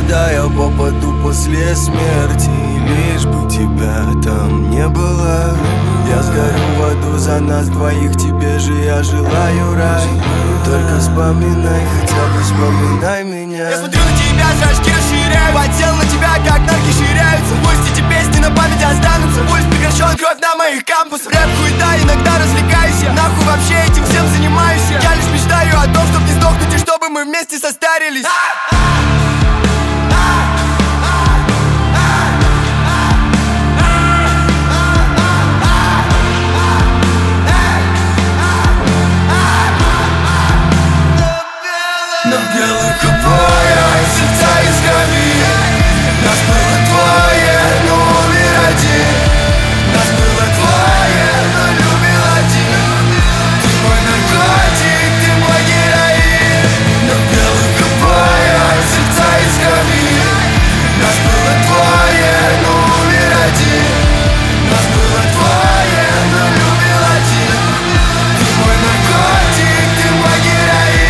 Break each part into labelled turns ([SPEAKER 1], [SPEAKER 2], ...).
[SPEAKER 1] куда я попаду после смерти, лишь бы тебя там не было. Я сгорю в аду за нас двоих, тебе же я желаю рай. Только вспоминай, хотя бы вспоминай меня.
[SPEAKER 2] Я смотрю на тебя, зрачки расширяю, подсел на тебя, как нарки ширяются. Пусть эти песни на память останутся, пусть прекращен кровь на моих кампусах. Рэп хуета, иногда развлекаюсь я, нахуй вообще этим всем занимаюсь я. Я лишь мечтаю о том, чтоб не сдохнуть и чтобы мы вместе состарились.
[SPEAKER 1] На белых обоях сердца из крови. Нас было двое, но умер один. Нас было двое, но любил один. Ты мой наркотик, ты мой героин. На белых обоях сердца из крови. Нас было двое, но умер один. Нас было двое, но любил один. Ты мой наркотик, ты мой героин.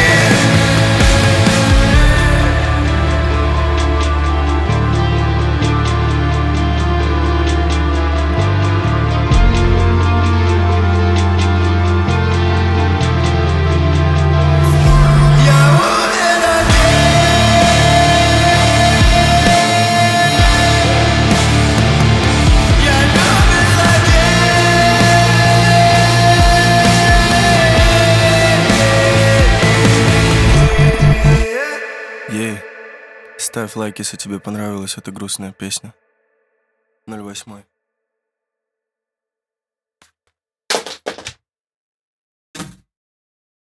[SPEAKER 1] Ставь лайк, если тебе понравилась эта грустная песня. 08